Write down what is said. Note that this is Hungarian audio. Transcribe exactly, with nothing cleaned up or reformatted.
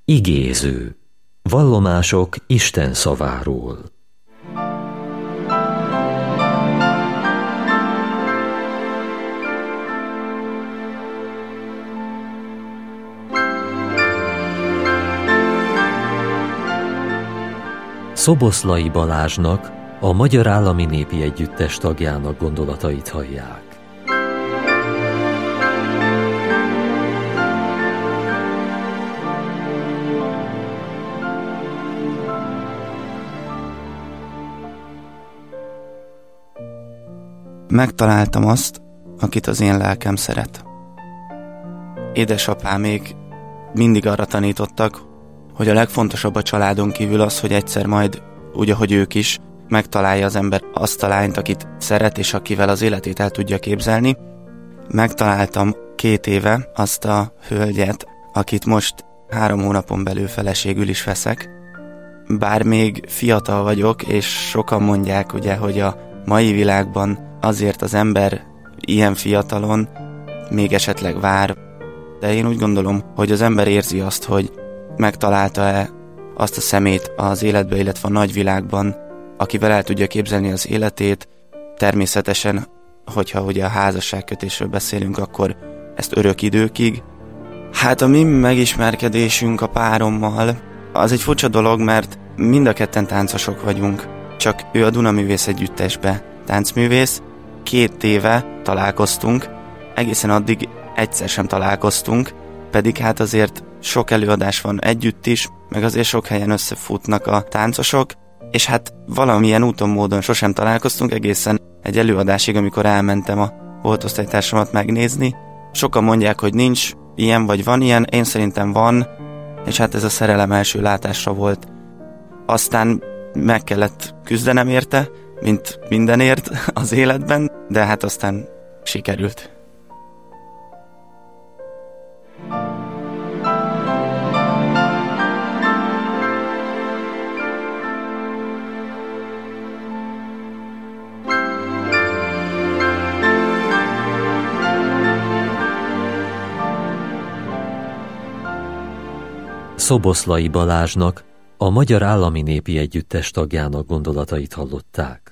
Igéző. Vallomások Isten szaváról. Szoboszlai Balázsnak, a Magyar Állami Népi Együttes tagjának gondolatait hallják. Megtaláltam azt, akit az én lelkem szeret. Édesapámék mindig arra tanítottak, hogy a legfontosabb a családon kívül az, hogy egyszer majd, úgy ahogy ők is, megtalálja az ember azt a lányt, akit szeret, és akivel az életét el tudja képzelni. Megtaláltam két éve azt a hölgyet, akit most három hónapon belül feleségül is veszek. Bár még fiatal vagyok, és sokan mondják, ugye, hogy a mai világban azért az ember ilyen fiatalon még esetleg vár, de én úgy gondolom, hogy az ember érzi azt, hogy megtalálta-e azt a szemét az életbe, illetve a nagyvilágban, akivel el tudja képzelni az életét. Természetesen, hogyha ugye a házasságkötésről beszélünk, akkor ezt örök időkig. Hát a mi megismerkedésünk a párommal az egy furcsa dolog, mert mind a ketten táncosok vagyunk. Csak ő a Dunaművész Együttesbe táncművész. Két éve találkoztunk, egészen addig egyszer sem találkoztunk, pedig hát azért sok előadás van együtt is, meg azért sok helyen összefutnak a táncosok, és hát valamilyen úton, módon sosem találkoztunk egészen egy előadásig, amikor elmentem a volt osztálytársamat megnézni. Sokan mondják, hogy nincs ilyen, vagy van ilyen, én szerintem van, és hát ez a szerelem első látásra volt. Aztán meg kellett küzdenem érte, mint mindenért az életben, de hát aztán sikerült. Szoboszlai Balázsnak, a Magyar Állami Népi Együttes tagjának gondolatait hallották.